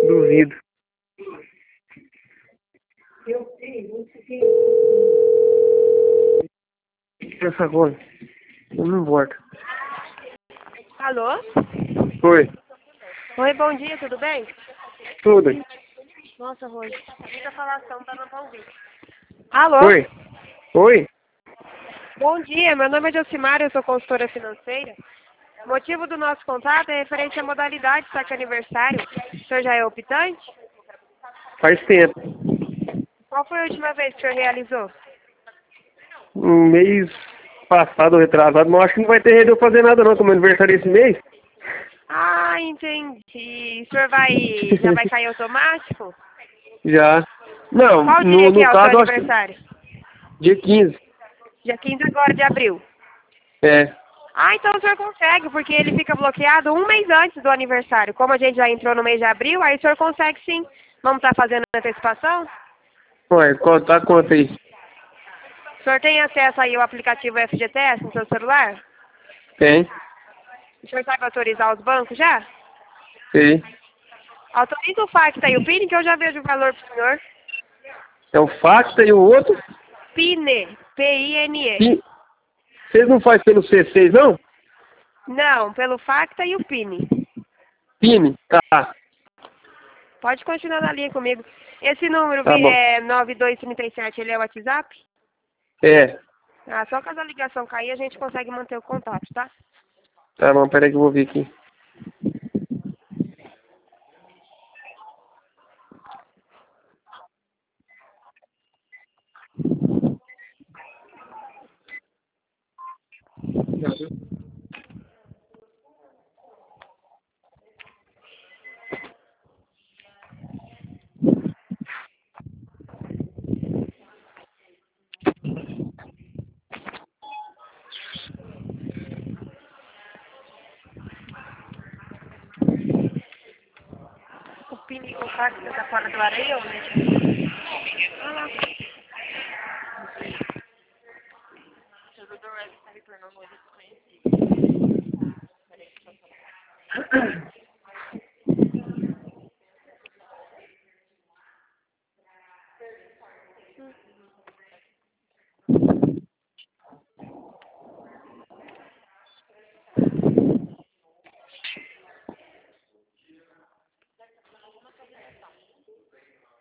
Duvido. Essa coisa. Não importa. Alô? Oi. Oi, bom dia, tudo bem? Tudo. Nossa, Rose, muita falação, tá não pra ouvir. Alô? Oi. Oi. Bom dia, meu nome é Josimar, eu sou consultora financeira. O motivo do nosso contato é referente à modalidade saque aniversário. O senhor já é optante? Faz tempo. Qual foi a última vez que o senhor realizou? Um mês passado, retrasado, mas acho que não vai ter rede eu fazer nada não, como aniversário esse mês. Ah, entendi. O senhor já vai cair automático? Já. Não, Qual dia no, que no é o seu caso, eu acho que aniversário? dia 15. Dia 15 agora de abril. É. Ah, então o senhor consegue, porque ele fica bloqueado um mês antes do aniversário. Como a gente já entrou no mês de abril, aí o senhor consegue sim. Vamos estar fazendo antecipação? Ué, tá quanto aí? O senhor tem acesso aí ao aplicativo FGTS no seu celular? Tem. O senhor sabe autorizar os bancos já? Sei. Autoriza o FACTA e o PIN que eu já vejo o valor pro senhor. É o Facta e o outro? PINE, P-I-N-E. Pi- Vocês não fazem pelo C6, não? Não, pelo FACTA e o PIN. Pine. Tá. Pode continuar na linha comigo. Esse número Tá bom. 9237, ele é o WhatsApp? É. Ah, só caso a ligação cair, a gente consegue manter o contato, tá? Tá bom, peraí que eu vou ver aqui. O PIN, o FACTA tá fora do areia, né? Ah, lá.